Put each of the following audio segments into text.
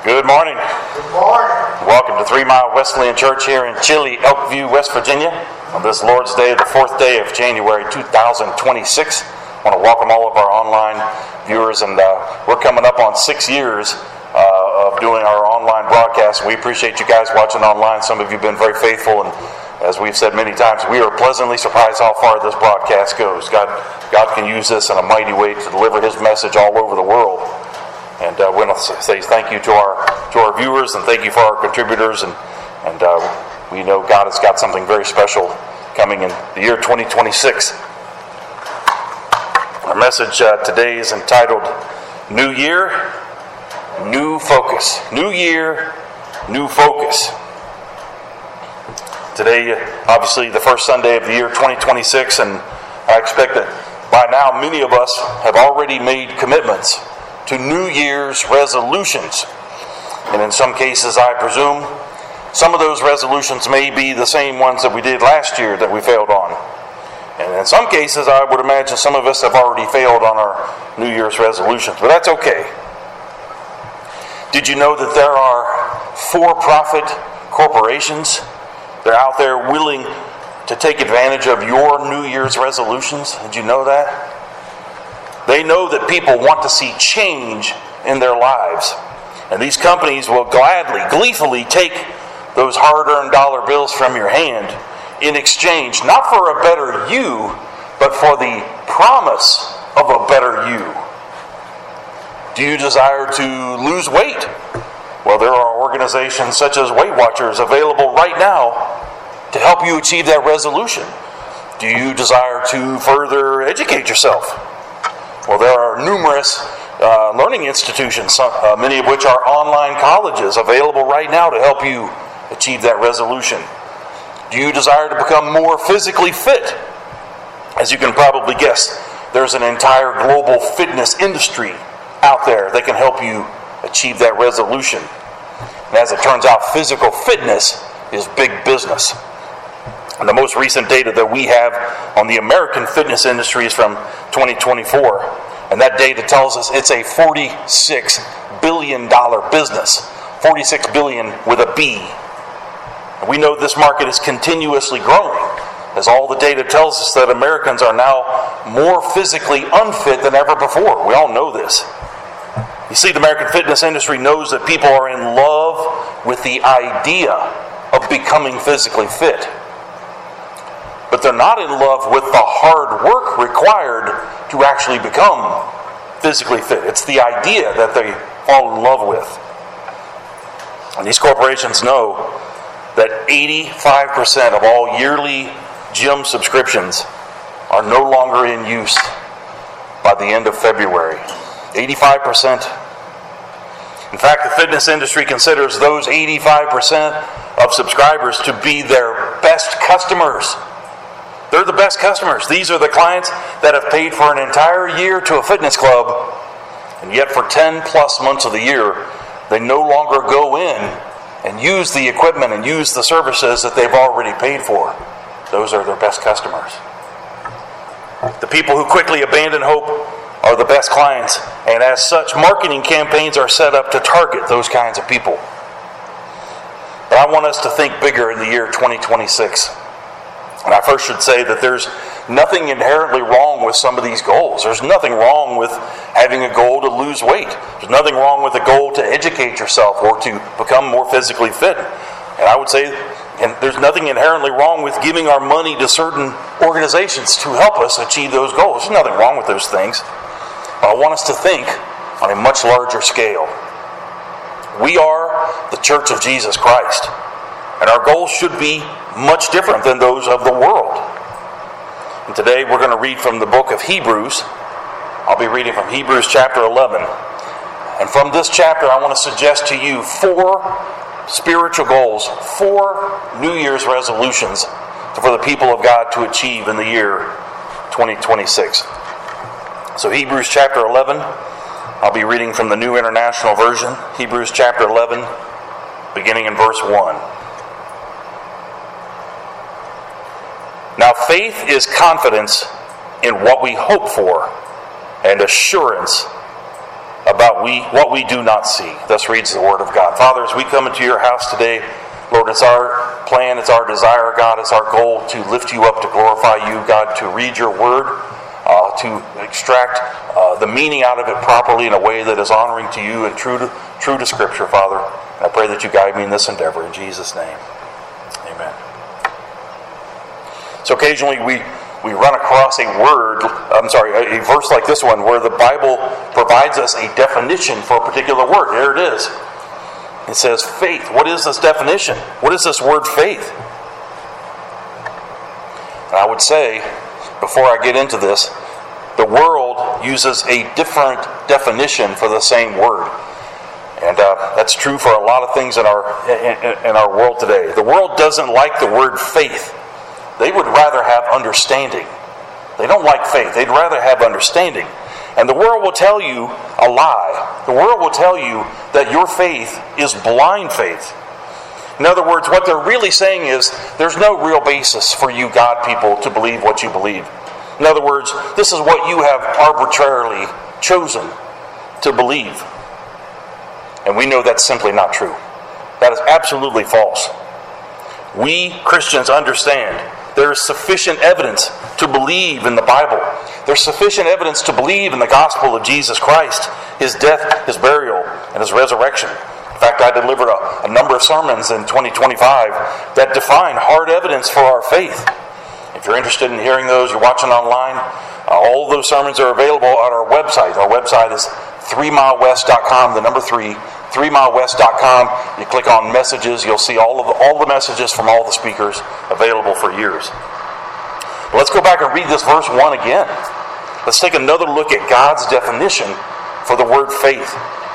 Good morning. Good morning. Welcome to 3 Mile Wesleyan Church here in chilly Elkview, West Virginia, on this Lord's Day, the 4th day of January 2026. I want to welcome all of our online viewers, and we're coming up on 6 years of doing our online broadcast. We appreciate you guys watching online. Some of you have been very faithful, and as we've said many times, we are pleasantly surprised how far this broadcast goes. God can use this in a mighty way to deliver His message all over the world. And we want to say thank you to our viewers, and thank you for our contributors, and we know God has got something very special coming in the year 2026. Our message today is entitled New Year, New Focus. New Year, New Focus. Today, obviously, the first Sunday of the year 2026, and I expect that by now many of us have already made commitments to New Year's resolutions. And in some cases, I presume, some of those resolutions may be the same ones that we did last year that we failed on. And in some cases, I would imagine some of us have already failed on our New Year's resolutions, but that's okay. Did you know that there are for-profit corporations that are out there willing to take advantage of your New Year's resolutions? Did you know that? They know that people want to see change in their lives. And these companies will gleefully take those hard-earned dollar bills from your hand in exchange, not for a better you, but for the promise of a better you. Do you desire to lose weight? Well, there are organizations such as Weight Watchers available right now to help you achieve that resolution. Do you desire to further educate yourself? Well, there are numerous learning institutions, many of which are online colleges, available right now to help you achieve that resolution. Do you desire to become more physically fit? As you can probably guess, there's an entire global fitness industry out there that can help you achieve that resolution. And as it turns out, physical fitness is big business. And the most recent data that we have on the American fitness industry is from 2024. And that data tells us it's a $46 billion business. $46 billion with a B. And we know this market is continuously growing, as all the data tells us that Americans are now more physically unfit than ever before. We all know this. You see, the American fitness industry knows that people are in love with the idea of becoming physically fit. But they're not in love with the hard work required to actually become physically fit. It's the idea that they fall in love with. And these corporations know that 85% of all yearly gym subscriptions are no longer in use by the end of February. 85%. In fact, the fitness industry considers those 85% of subscribers to be their best customers. They're the best customers. These are the clients that have paid for an entire year to a fitness club, and yet for 10 plus months of the year, they no longer go in and use the equipment and use the services that they've already paid for. Those are their best customers. The people who quickly abandon hope are the best clients, and as such, marketing campaigns are set up to target those kinds of people. But I want us to think bigger in the year 2026. And I first should say that there's nothing inherently wrong with some of these goals. There's nothing wrong with having a goal to lose weight. There's nothing wrong with a goal to educate yourself or to become more physically fit. And I would say, and there's nothing inherently wrong with giving our money to certain organizations to help us achieve those goals. There's nothing wrong with those things. But I want us to think on a much larger scale. We are the Church of Jesus Christ. And our goals should be much different than those of the world. And today we're going to read from the book of Hebrews. I'll be reading from Hebrews chapter 11. And from this chapter I want to suggest to you 4 spiritual goals, 4 New Year's resolutions for the people of God to achieve in the year 2026. So Hebrews chapter 11, I'll be reading from the New International Version. Hebrews chapter 11, beginning in verse 1. Now faith is confidence in what we hope for and assurance about about what we do not see. Thus reads the Word of God. Father, as we come into your house today, Lord, it's our plan, it's our desire, God, it's our goal to lift you up, to glorify you, God, to read your Word, to extract the meaning out of it properly in a way that is honoring to you and true to Scripture, Father. And I pray that you guide me in this endeavor. In Jesus' name, amen. So occasionally we run across a verse like this one where the Bible provides us a definition for a particular word. There it is. It says faith. What is this definition? What is this word faith? And I would say, before I get into this, the world uses a different definition for the same word. And that's true for a lot of things in our world today. The world doesn't like the word faith. They would rather have understanding. They don't like faith. They'd rather have understanding. And the world will tell you a lie. The world will tell you that your faith is blind faith. In other words, what they're really saying is there's no real basis for you, God people, to believe what you believe. In other words, this is what you have arbitrarily chosen to believe. And we know that's simply not true. That is absolutely false. We Christians understand there is sufficient evidence to believe in the Bible. There's sufficient evidence to believe in the gospel of Jesus Christ, His death, His burial, and His resurrection. In fact, I delivered a number of sermons in 2025 that define hard evidence for our faith. If you're interested in hearing those, you're watching online, all of those sermons are available on our website. Our website is 3milewest.com, the number 3, 3milewest.com. You click on messages, you'll see all the messages from all the speakers available for years. But let's go back and read this verse 1 again. Let's take another look at God's definition for the word faith.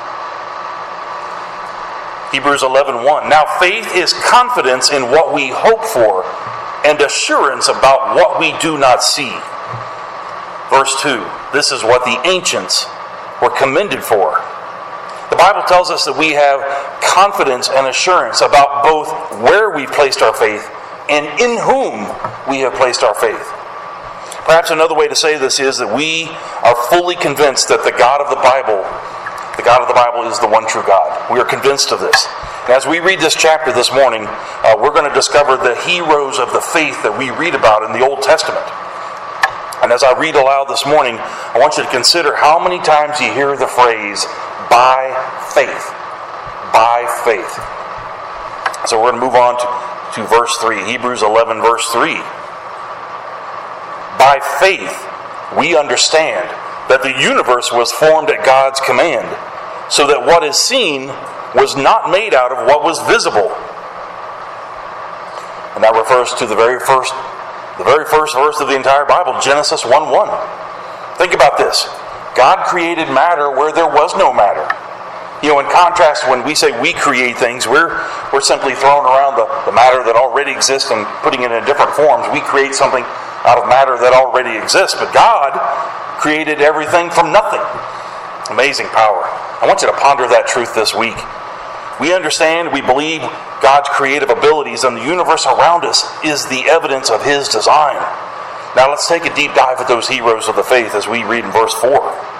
Hebrews 11:1. Now faith is confidence in what we hope for and assurance about what we do not see. Verse 2. This is what the ancients were commended for. The Bible tells us that we have confidence and assurance about both where we placed our faith and in whom we have placed our faith. Perhaps another way to say this is that we are fully convinced that the God of the Bible is the one true God. We are convinced of this. And as we read this chapter this morning, we're going to discover the heroes of the faith that we read about in the Old Testament. And as I read aloud this morning, I want you to consider how many times you hear the phrase, by faith. By faith. So we're going to move on to verse 3. Hebrews 11, verse 3. By faith, we understand that the universe was formed at God's command, so that what is seen was not made out of what was visible. And that refers to the very first verse of the entire Bible, Genesis 1:1. Think about this. God created matter where there was no matter. In contrast, when we say we create things, we're simply throwing around the matter that already exists and putting it in different forms. We create something out of matter that already exists. But God created everything from nothing. Amazing power. I want you to ponder that truth this week. We understand, we believe God's creative abilities, and the universe around us is the evidence of His design. Now let's take a deep dive at those heroes of the faith as we read in verse 4.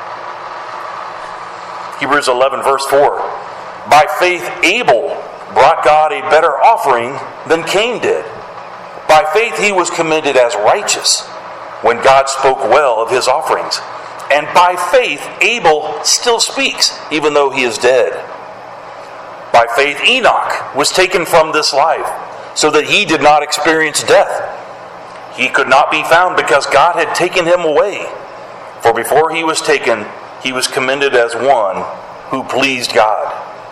Hebrews 11, verse 4. By faith Abel brought God a better offering than Cain did. By faith he was commended as righteous when God spoke well of his offerings. And by faith Abel still speaks, even though he is dead. By faith Enoch was taken from this life, so that he did not experience death. He could not be found because God had taken him away. For before he was taken, he was commended as one who pleased God.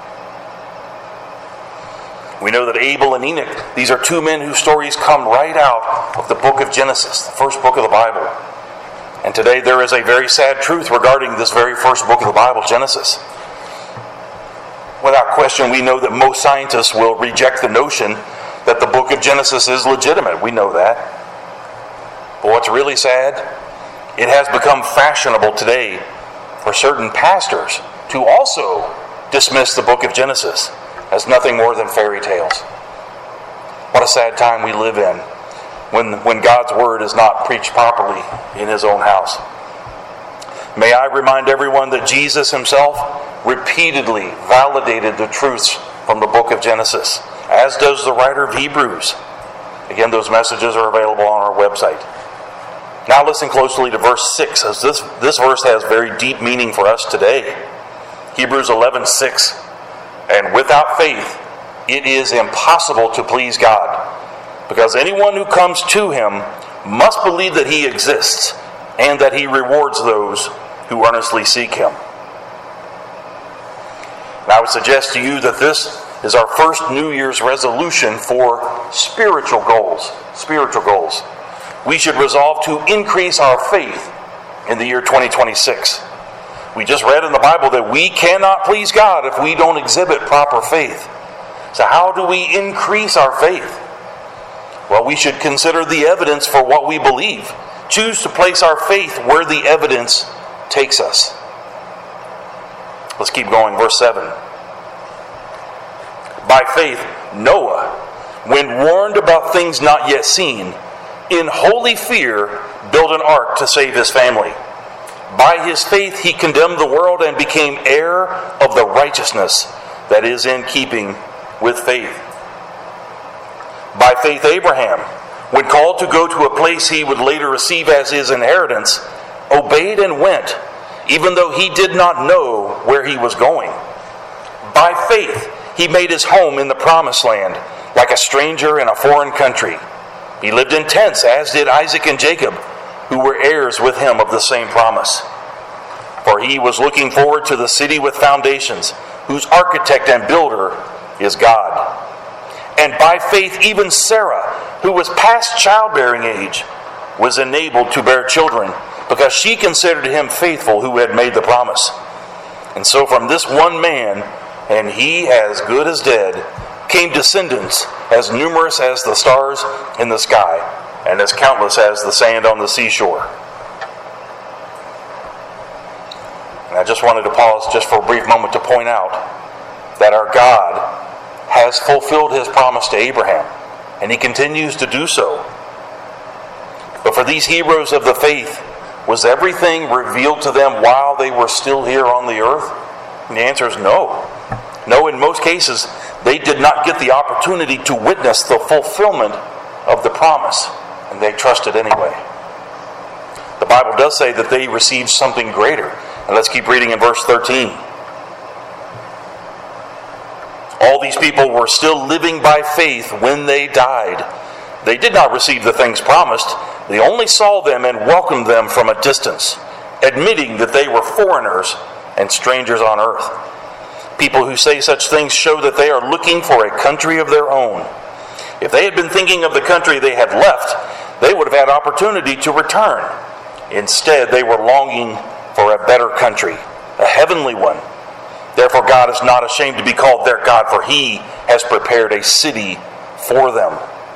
We know that Abel and Enoch, these are two men whose stories come right out of the book of Genesis, the first book of the Bible. And today there is a very sad truth regarding this very first book of the Bible, Genesis. Without question, we know that most scientists will reject the notion that the book of Genesis is legitimate. We know that. But what's really sad, it has become fashionable today for certain pastors to also dismiss the book of Genesis as nothing more than fairy tales. What a sad time we live in when God's word is not preached properly in His own house. May I remind everyone that Jesus himself repeatedly validated the truths from the book of Genesis, as does the writer of Hebrews. Again, those messages are available on our website. Now listen closely to verse 6, as this verse has very deep meaning for us today. Hebrews 11:6, and without faith it is impossible to please God, because anyone who comes to him must believe that he exists, and that he rewards those who earnestly seek him. And I would suggest to you that this is our first New Year's resolution for spiritual goals. Spiritual goals. We should resolve to increase our faith in the year 2026. We just read in the Bible that we cannot please God if we don't exhibit proper faith. So how do we increase our faith? Well, we should consider the evidence for what we believe. Choose to place our faith where the evidence takes us. Let's keep going. Verse 7. By faith, Noah, when warned about things not yet seen, in holy fear built an ark to save his family. By his faith he condemned the world and became heir of the righteousness that is in keeping with faith. By faith Abraham, when called to go to a place he would later receive as his inheritance, obeyed and went, even though he did not know where he was going. By faith he made his home in the promised land, like a stranger in a foreign country. He lived in tents, as did Isaac and Jacob, who were heirs with him of the same promise. For he was looking forward to the city with foundations, whose architect and builder is God. And by faith even Sarah, who was past childbearing age, was enabled to bear children, because she considered him faithful who had made the promise. And so from this one man, and he as good as dead, came descendants as numerous as the stars in the sky, and as countless as the sand on the seashore. And I just wanted to pause just for a brief moment to point out that our God has fulfilled his promise to Abraham, and he continues to do so. But for these heroes of the faith, was everything revealed to them while they were still here on the earth? And the answer is no. No, in most cases, they did not get the opportunity to witness the fulfillment of the promise, and they trusted anyway. The Bible does say that they received something greater. And let's keep reading in verse 13. All these people were still living by faith when they died. They did not receive the things promised. They only saw them and welcomed them from a distance, admitting that they were foreigners and strangers on earth. People who say such things show that they are looking for a country of their own. If they had been thinking of the country they had left, they would have had opportunity to return. Instead, they were longing for a better country, a heavenly one. Therefore, God is not ashamed to be called their God, for he has prepared a city for them.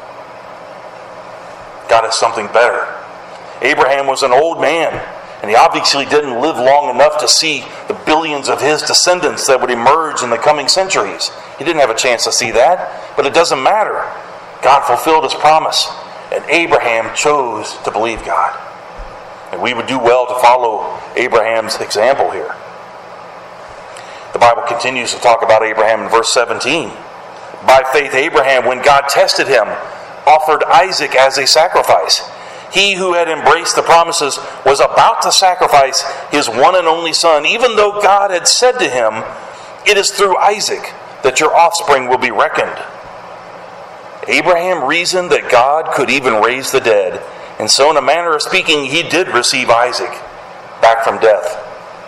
God has something better. Abraham was an old man, and he obviously didn't live long enough to see the billions of his descendants that would emerge in the coming centuries. He didn't have a chance to see that, but it doesn't matter. God fulfilled his promise, and Abraham chose to believe God. And we would do well to follow Abraham's example here. The Bible continues to talk about Abraham in verse 17. By faith Abraham, when God tested him, offered Isaac as a sacrifice. He who had embraced the promises was about to sacrifice his one and only son, even though God had said to him, "It is through Isaac that your offspring will be reckoned." Abraham reasoned that God could even raise the dead, and so in a manner of speaking, he did receive Isaac back from death.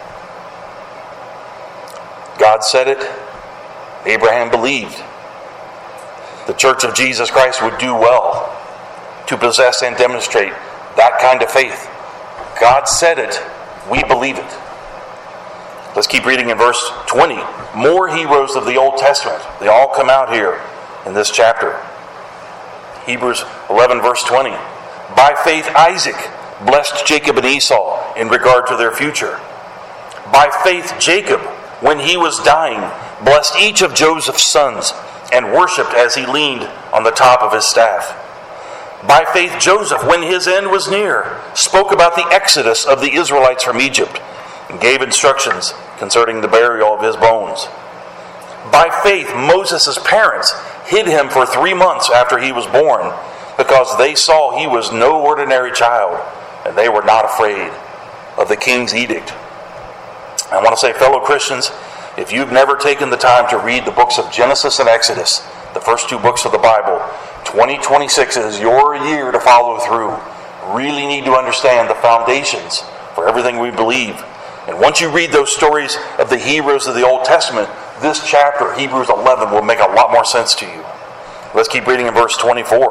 God said it. Abraham believed. The Church of Jesus Christ would do well to possess and demonstrate that kind of faith. God said it. We believe it. Let's keep reading in verse 20. More heroes of the Old Testament. They all come out here in this chapter. Hebrews 11 verse 20. By faith Isaac blessed Jacob and Esau in regard to their future. By faith Jacob, when he was dying, blessed each of Joseph's sons and worshipped as he leaned on the top of his staff. By faith Joseph, when his end was near, spoke about the exodus of the Israelites from Egypt and gave instructions concerning the burial of his bones. By faith, Moses' parents hid him for 3 months after he was born, because they saw he was no ordinary child, and they were not afraid of the king's edict. I want to say, fellow Christians, if you've never taken the time to read the books of Genesis and Exodus, the first 2 books of the Bible, 2026 is your year to follow through. Really need to understand the foundations for everything we believe. And once you read those stories of the heroes of the Old Testament, this chapter, Hebrews 11, will make a lot more sense to you. Let's keep reading in verse 24.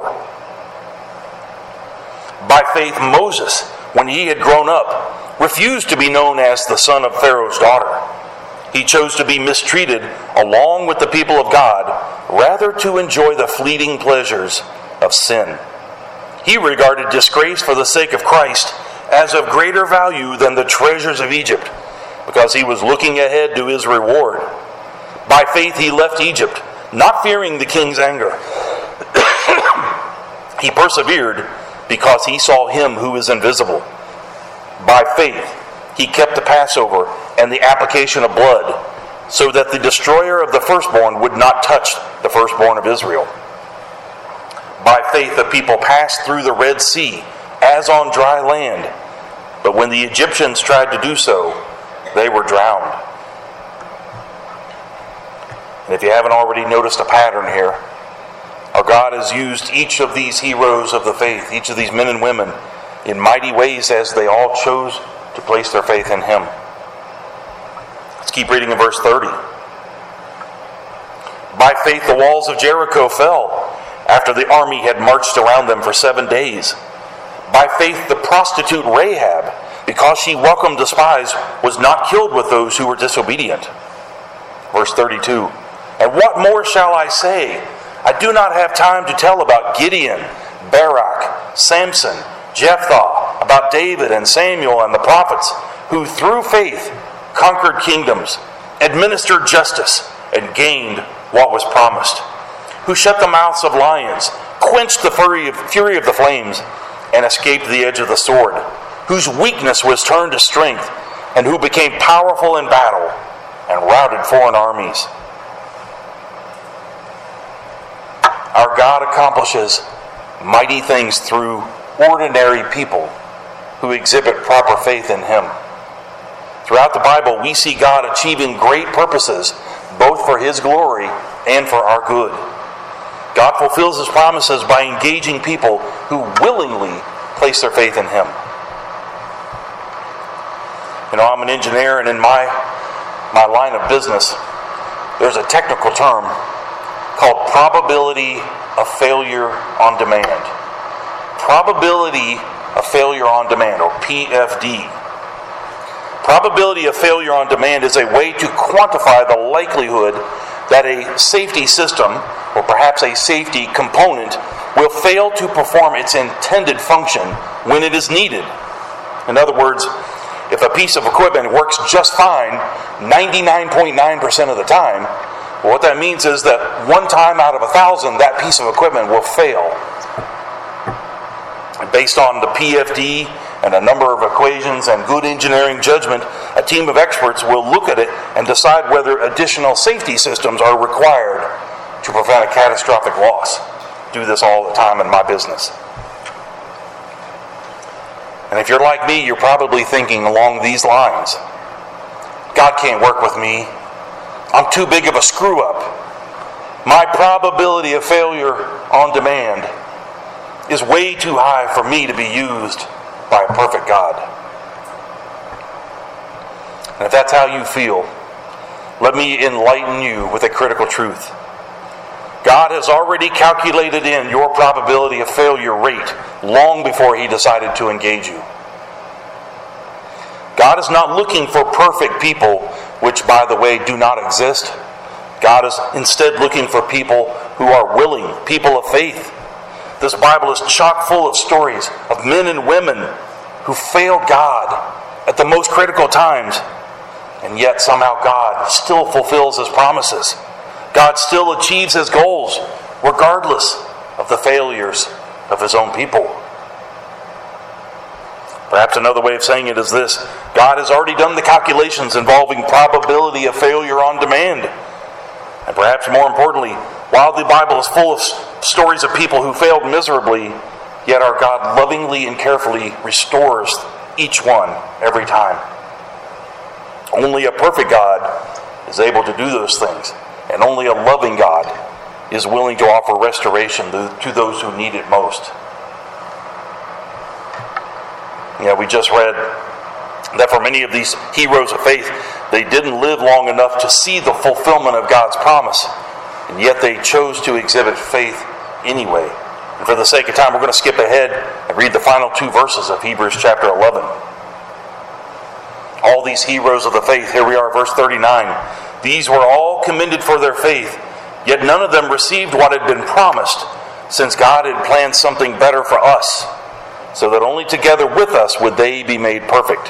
By faith, Moses, when he had grown up, refused to be known as the son of Pharaoh's daughter. He chose to be mistreated along with the people of God, rather to enjoy the fleeting pleasures of sin. He regarded disgrace for the sake of Christ as of greater value than the treasures of Egypt, because he was looking ahead to his reward. By faith he left Egypt, not fearing the king's anger. He persevered because he saw him who is invisible. By faith he kept the Passover and the application of blood, so that the destroyer of the firstborn would not touch the firstborn of Israel. By faith the people passed through the Red Sea as on dry land, but when the Egyptians tried to do so, they were drowned. And if you haven't already noticed a pattern here, our God has used each of these heroes of the faith, each of these men and women, in mighty ways as they all chose to place their faith in Him. Let's keep reading in verse 30. By faith the walls of Jericho fell after the army had marched around them for 7 days. By faith the prostitute Rahab, because she welcomed the spies, was not killed with those who were disobedient. Verse 32. And what more shall I say? I do not have time to tell about Gideon, Barak, Samson, Jephthah, about David and Samuel and the prophets, who through faith conquered kingdoms, administered justice, and gained what was promised, who shut the mouths of lions, quenched the fury of the flames, and escaped the edge of the sword, whose weakness was turned to strength, and who became powerful in battle and routed foreign armies. Our God accomplishes mighty things through ordinary people who exhibit proper faith in Him. Throughout the Bible, we see God achieving great purposes, both for His glory and for our good. God fulfills His promises by engaging people who willingly place their faith in Him. You know, I'm an engineer, and in my line of business, there's a technical term called probability of failure on demand. Probability of failure on demand, or PFD. Probability of failure on demand is a way to quantify the likelihood that a safety system, or perhaps a safety component, will fail to perform its intended function when it is needed. In other words, if a piece of equipment works just fine 99.9% of the time, well, what that means is that 1 time out of 1,000, that piece of equipment will fail. Based on the PFD and a number of equations and good engineering judgment, a team of experts will look at it and decide whether additional safety systems are required to prevent a catastrophic loss. I do this all the time in my business. And if you're like me, you're probably thinking along these lines. God can't work with me. I'm too big of a screw-up. My probability of failure on demand is way too high for me to be used by a perfect God. And if that's how you feel, let me enlighten you with a critical truth. God has already calculated in your probability of failure rate long before He decided to engage you. God is not looking for perfect people, which, by the way, do not exist. God is instead looking for people who are willing, people of faith. This Bible is chock full of stories of men and women who failed God at the most critical times, and yet somehow God still fulfills His promises. God still achieves His goals, regardless of the failures of His own people. Perhaps another way of saying it is this: God has already done the calculations involving probability of failure on demand. And perhaps more importantly, while the Bible is full of stories of people who failed miserably, yet our God lovingly and carefully restores each one every time. Only a perfect God is able to do those things, and only a loving God is willing to offer restoration to those who need it most. We just read that for many of these heroes of faith, they didn't live long enough to see the fulfillment of God's promise, and yet they chose to exhibit faith anyway. And for the sake of time, we're going to skip ahead and read the final 2 verses of Hebrews chapter 11. All these heroes of the faith, here we are, verse 39. These were all commended for their faith, yet none of them received what had been promised, since God had planned something better for us, so that only together with us would they be made perfect.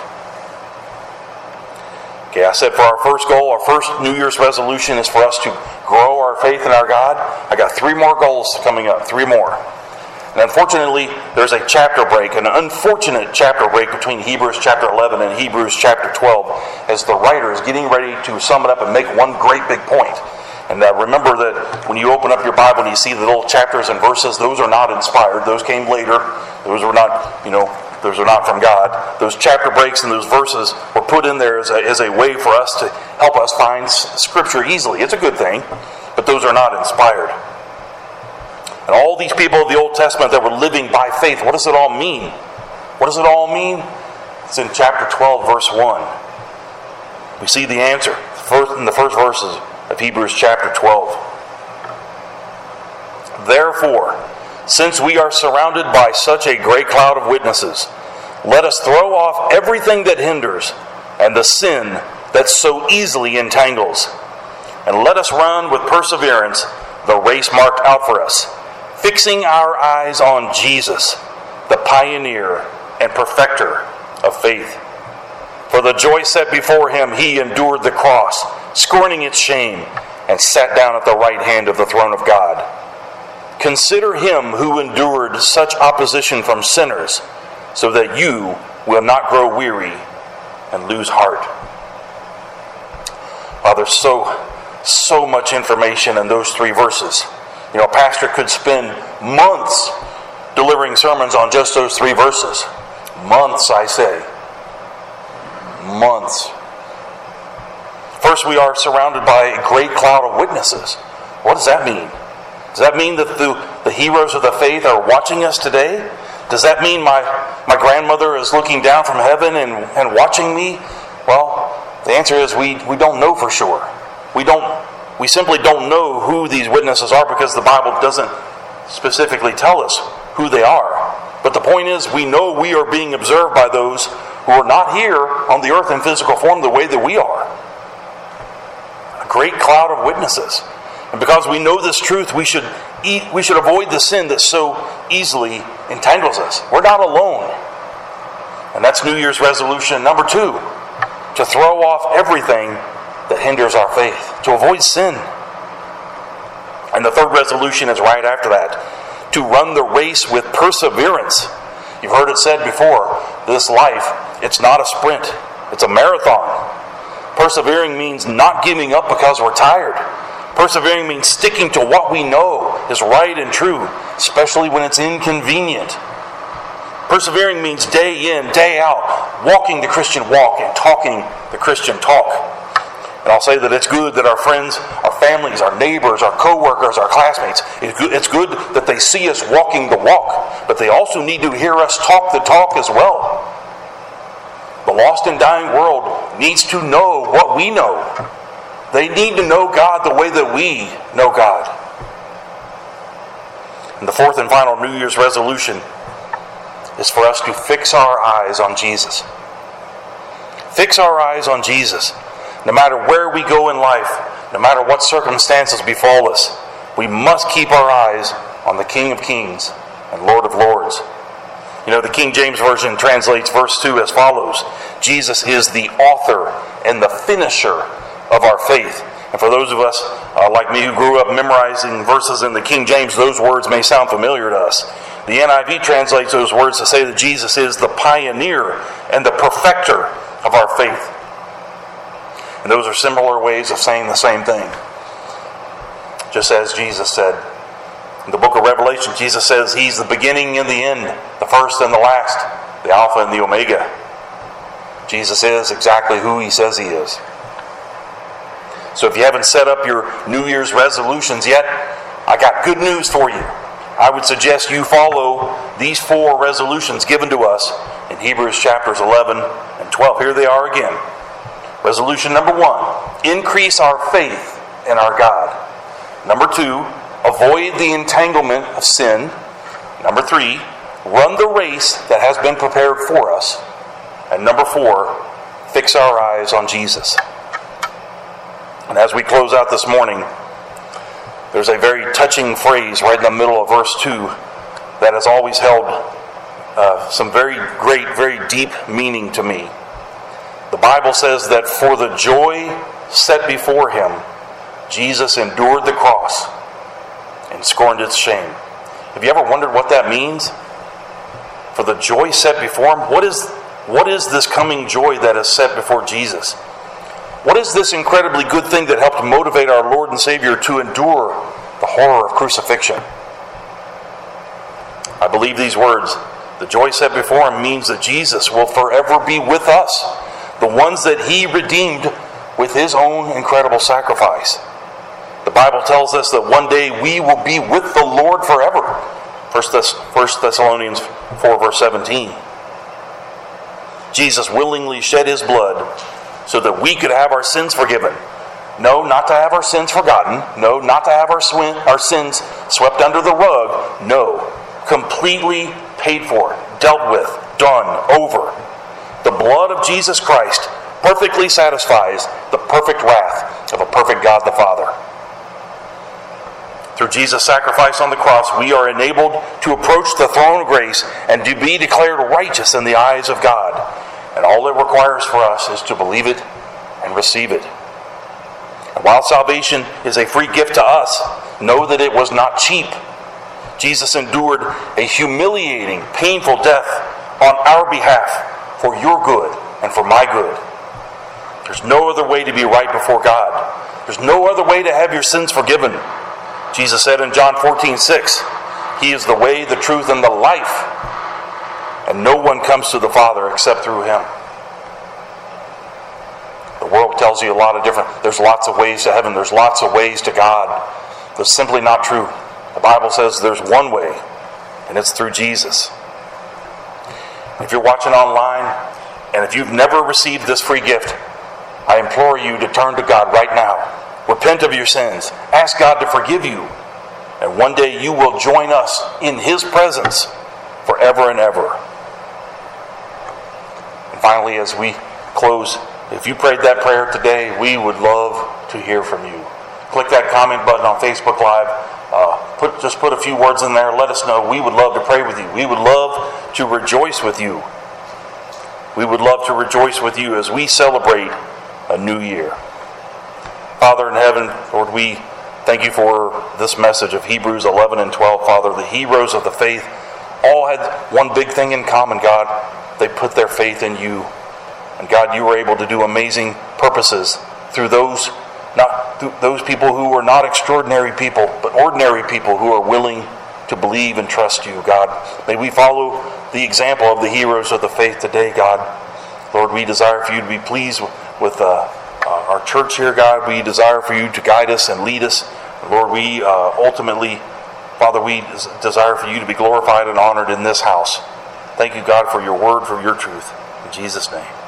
Okay, I said for our first goal, our first New Year's resolution is for us to grow our faith in our God. I got 3 more goals coming up, 3 more. And unfortunately, there's a chapter break, an unfortunate chapter break between Hebrews chapter 11 and Hebrews chapter 12, as the writer is getting ready to sum it up and make one great big point. And remember that when you open up your Bible and you see the little chapters and verses, those are not inspired. Those came later. Those are not, those are not from God. Those chapter breaks and those verses were put in there as a way for us to help us find Scripture easily. It's a good thing, but those are not inspired. And all these people of the Old Testament that were living by faith, what does it all mean? What does it all mean? It's in chapter 12, verse 1. We see the answer in the first verses of Hebrews chapter 12. Therefore, since we are surrounded by such a great cloud of witnesses, let us throw off everything that hinders and the sin that so easily entangles, and let us run with perseverance the race marked out for us, fixing our eyes on Jesus, the pioneer and perfecter of faith. For the joy set before him, he endured the cross, scorning its shame, and sat down at the right hand of the throne of God. Consider him who endured such opposition from sinners, so that you will not grow weary and lose heart. There's so much information in those 3 verses. A pastor could spend months delivering sermons on just those 3 verses. Months, I say. Months. First, we are surrounded by a great cloud of witnesses. What does that mean? Does that mean that the heroes of the faith are watching us today? Does that mean my grandmother is looking down from heaven and watching me? Well, the answer is we don't know for sure. We simply don't know who these witnesses are because the Bible doesn't specifically tell us who they are. But the point is, we know we are being observed by those who are not here on the earth in physical form the way that we are. A great cloud of witnesses. And because we know this truth, we should avoid the sin that so easily entangles us. We're not alone. And that's New Year's resolution number 2. To throw off everything that hinders our faith. To avoid sin. And the third resolution is right after that. To run the race with perseverance. You've heard it said before, this life, it's not a sprint. It's a marathon. Persevering means not giving up because we're tired. Persevering means sticking to what we know is right and true, especially when it's inconvenient. Persevering means day in, day out, walking the Christian walk and talking the Christian talk. And I'll say that it's good that our friends, our families, our neighbors, our co-workers, our classmates, it's good that they see us walking the walk, but they also need to hear us talk the talk as well. The lost and dying world needs to know what we know. They need to know God the way that we know God. And the fourth and final New Year's resolution is for us to fix our eyes on Jesus. Fix our eyes on Jesus. No matter where we go in life, no matter what circumstances befall us, we must keep our eyes on the King of Kings and Lord of Lords. The King James Version translates verse 2 as follows. Jesus is the author and the finisher of our faith. And for those of us like me who grew up memorizing verses in the King James, those words may sound familiar to us. The NIV translates those words to say that Jesus is the pioneer and the perfecter of our faith. And those are similar ways of saying the same thing. Just as Jesus said. In the book of Revelation, Jesus says He's the beginning and the end, the first and the last, the Alpha and the Omega. Jesus is exactly who He says He is. So if you haven't set up your New Year's resolutions yet, I got good news for you. I would suggest you follow these 4 resolutions given to us in Hebrews chapters 11 and 12. Here they are again. Resolution number 1, increase our faith in our God. Number 2, avoid the entanglement of sin. Number 3, run the race that has been prepared for us. And number 4, fix our eyes on Jesus. And as we close out this morning, there's a very touching phrase right in the middle of verse 2 that has always held some very great, very deep meaning to me. The Bible says that for the joy set before Him, Jesus endured the cross and scorned its shame. Have you ever wondered what that means? For the joy set before Him? What is this coming joy that is set before Jesus? What is this incredibly good thing that helped motivate our Lord and Savior to endure the horror of crucifixion? I believe these words. The joy set before Him means that Jesus will forever be with us, the ones that He redeemed with His own incredible sacrifice. The Bible tells us that one day we will be with the Lord forever. 1 Thessalonians 4 verse 17. Jesus willingly shed His blood so that we could have our sins forgiven. No, not to have our sins forgotten. No, not to have our sins swept under the rug. No, completely paid for, dealt with, done, over. The blood of Jesus Christ perfectly satisfies the perfect wrath of a perfect God the Father. Through Jesus' sacrifice on the cross, we are enabled to approach the throne of grace and to be declared righteous in the eyes of God. And all it requires for us is to believe it and receive it. And while salvation is a free gift to us, know that it was not cheap. Jesus endured a humiliating, painful death on our behalf for your good and for my good. There's no other way to be right before God. There's no other way to have your sins forgiven. Jesus said in John 14:6, He is the way, the truth, and the life. And no one comes to the Father except through Him. The world tells you there's lots of ways to heaven, there's lots of ways to God. That's simply not true. The Bible says there's one way, and it's through Jesus. If you're watching online, and if you've never received this free gift, I implore you to turn to God right now. Repent of your sins. Ask God to forgive you. And one day you will join us in His presence forever and ever. And finally, as we close, if you prayed that prayer today, we would love to hear from you. Click that comment button on Facebook Live. Just put a few words in there. Let us know. We would love to pray with you. We would love to rejoice with you. We would love to rejoice with you as we celebrate a new year. Father in heaven, Lord, we thank you for this message of Hebrews 11 and 12, Father. The heroes of the faith all had one big thing in common, God. They put their faith in you. And God, you were able to do amazing purposes through those people who were not extraordinary people, but ordinary people who are willing to believe and trust you, God. May we follow the example of the heroes of the faith today, God. Lord, we desire for you to be pleased with our church here, God. We desire for you to guide us and lead us. Lord, we ultimately, Father, we desire for you to be glorified and honored in this house. Thank you, God, for your word, for your truth. In Jesus' name.